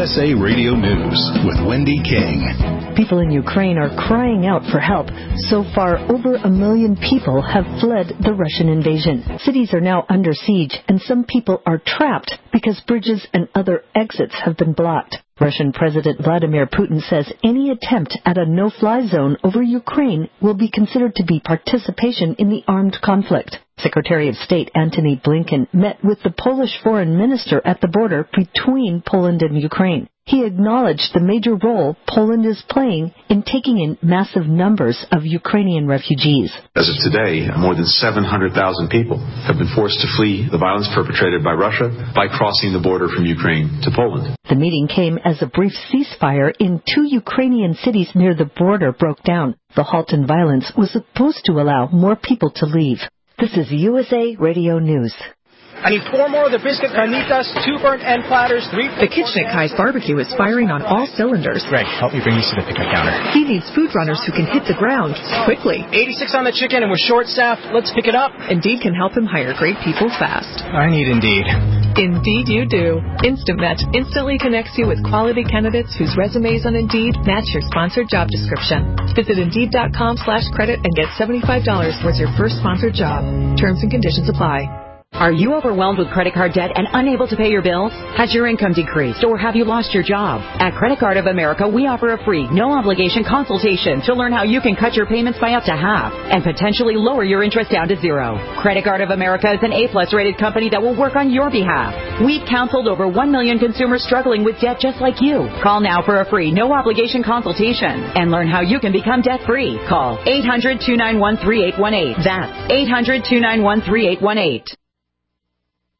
USA Radio News with Wendy King. People in Ukraine are crying out for help. So far, over 1 million people have fled the Russian invasion. Cities are now under siege, and some people are trapped because bridges and other exits have been blocked. Russian President Vladimir Putin says any attempt at a no-fly zone over Ukraine will be considered to be participation in the armed conflict. Secretary of State Antony Blinken met with the Polish foreign minister at the border between Poland and Ukraine. He acknowledged the major role Poland is playing in taking in massive numbers of Ukrainian refugees. As of today, more than 700,000 people have been forced to flee the violence perpetrated by Russia by crossing the border from Ukraine to Poland. The meeting came as a brief ceasefire in 2 Ukrainian cities near the border broke down. The halt in violence was supposed to allow more people to leave. This is USA Radio News. I need 4 more of the biscuit carnitas, 2 burnt end platters, 3... The kitchen at Kai's Barbecue is firing on all cylinders. Greg, help me bring these to the pickup counter. He needs food runners who can hit the ground quickly. 86 on the chicken and we're short-staffed. Let's pick it up. Indeed can help him hire great people fast. I need Indeed. Indeed you do. Instant Match instantly connects you with quality candidates whose resumes on Indeed match your sponsored job description. Visit Indeed.com/credit and get $75 towards your first sponsored job. Terms and conditions apply. Are you overwhelmed with credit card debt and unable to pay your bills? Has your income decreased or have you lost your job? At Credit Card of America, we offer a free, no-obligation consultation to learn how you can cut your payments by up to half and potentially lower your interest down to 0. Credit Card of America is an A-plus rated company that will work on your behalf. We've counseled over 1 million consumers struggling with debt just like you. Call now for a free, no-obligation consultation and learn how you can become debt-free. Call 800-291-3818. That's 800-291-3818.